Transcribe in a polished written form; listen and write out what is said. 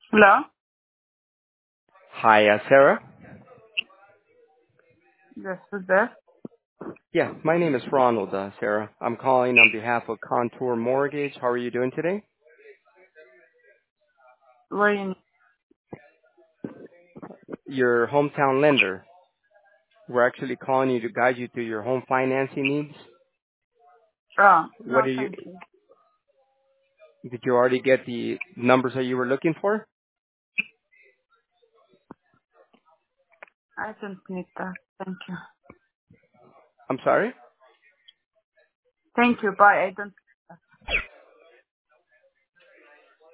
Hello? Hi, Sarah. Yes, who's there? Yeah, my name is Ronald, Sarah. I'm calling on behalf of Contour Mortgage. How are you doing today? Where you? Your hometown lender. We're actually calling you to guide you through your home financing needs. Oh, What no, are you? thank you. Did you already get the numbers that you were looking for? I don't need that. Thank you. I'm sorry. Thank you. Bye. I don't